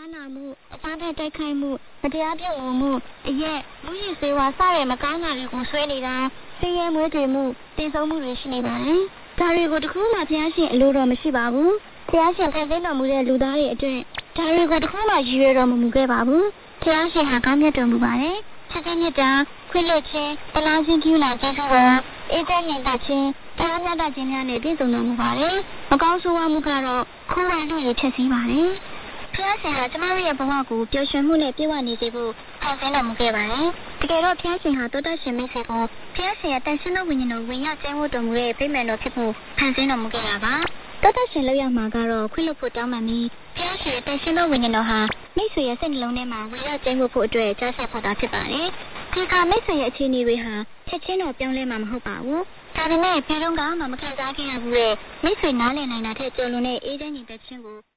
နာမှုအစားထိုးတိုက်ခိုက်မှုတရားပြုမှုအရက်လူရည်စေဝါစတဲ့မကောင်းတာတွေကိုဆွဲနေတာဆင်းရဲမွဲတေမှုတင်ဆုံးမှုတွေရှိနေပါတယ်ဒါတွေကိုတခုမှဖျားရှင်အလိုတော်မရှိပါဘူးဖျားရှင်ဖန်ဆင်းတော်မူတဲ့လူသားတွေအတွက်ဒါတွေကိုတခုမှရည်ရွယ်တော်မမူခဲ့ပါဘူးဖျားရှင်ဟာကောင်းမြတ်တော်မူပါတယ်ချက်ချင်းမြတ်တာခွင့်လွှတ်ခြင်းတလားချင်းကျူးလာခြင်းဆိုတာအေးတဲ့ညင်တာချင်းတရားမျှတခြင်းများနဲ့ပြည့်စုံတော်မူပါတယ်မကောင်းဆိုးဝါးမှုကတော့ခိုးဝှက်လူရည်ဖြစ်စီပါတယ်ဖျားရှင်ဟာကျမတို့ရဲ့ဘဝကိုပျော်ရွှင်မှုနဲ့ပြည့်ဝနေစေဖို့ဖန်ဆင်းတော်မူခဲ့ပါတယ်တကယ်တော့ဖျားရှင်ဟာတောတရှင်မိတ်ဆွေကိုဖျားရှင်ရဲ့တန်ရှင်းသောဝိညာဉ်တော်ဝင်ရောက်ကျင်းဝတ်တော်မူတဲ့ဗိမာန်တော်ဖြစ်ဖို့ဖန်ဆင်းတော်မူခဲ့တာပါတောတရှင်လောက်ရမှာကတော့ခွင့်လွှတ်ဖို့တောင်းပန်ပြီးဖျားရှင်တန်ရှင်းသောဝိညာဉ်တော်ဟာမိတ်ဆွေရဲ့စိတ်နှလုံးထဲမှာဝင်ရောက်ကျင်းဝတ်ဖို့အတွက်ကြားဆက်ဖို့တာဖြစ်ပါတယ်ဒီကမိတ်ဆွေရဲ့အခြေအနေတွေဟာချက်ချင်းတော့ပြောင်းလဲမှာမဟုတ်ပါဘူးဒါပေမဲ့ဘယ်တော့မှမခံစားခဲ့ရဘူးတဲ့မိတ်ဆွေနားလည်နိုင်တာထက်ကျော်လွန်တဲ့အေးချမ်းညီသက်ခြင်းကို